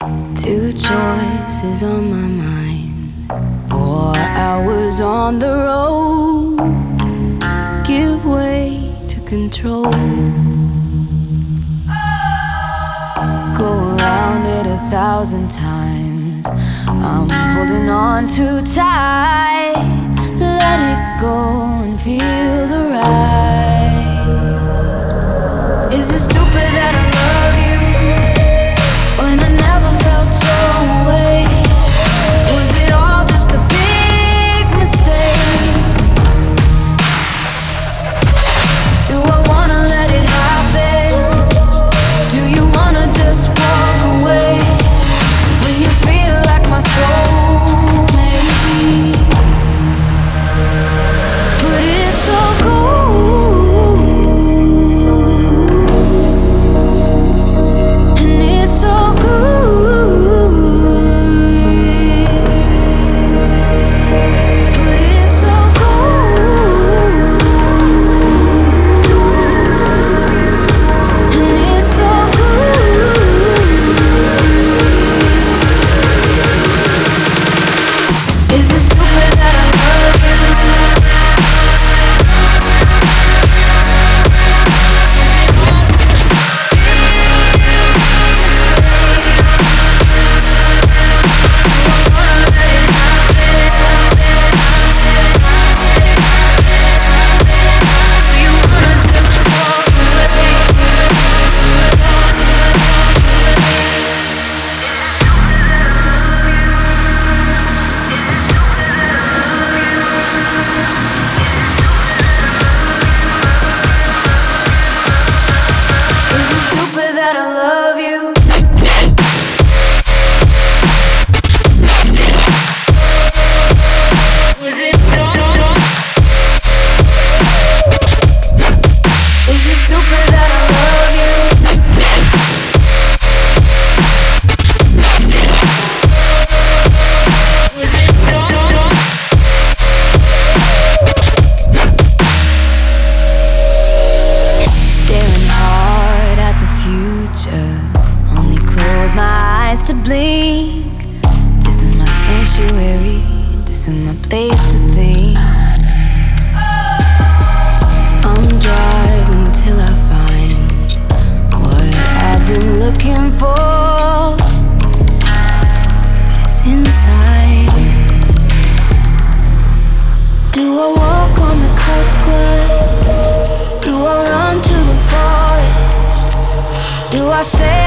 Two choices on my mind. 4 hours on the road. Give way to control. Go around it 1,000 times. I'm holding on too tight. Let it go and feel the ride. Is it stupid that I love you when I never felt so away? Was it all just a big mistake? Do I wanna let it happen? Do you wanna just walk away when you feel like my soulmate? But it's all gold, and it's all good. But it's all gold, and it's all good. Is it stupid that I love you? Is it stupid that I love you? Was it Is it stupid that I love you? Was it Staring hard at the future, only close my eyes to blink. This is my sanctuary, this is my place to think. I'm driving till I find what I've been looking for, but it's inside. Do I walk on the cut glass? Do I run to the forest? Do I stay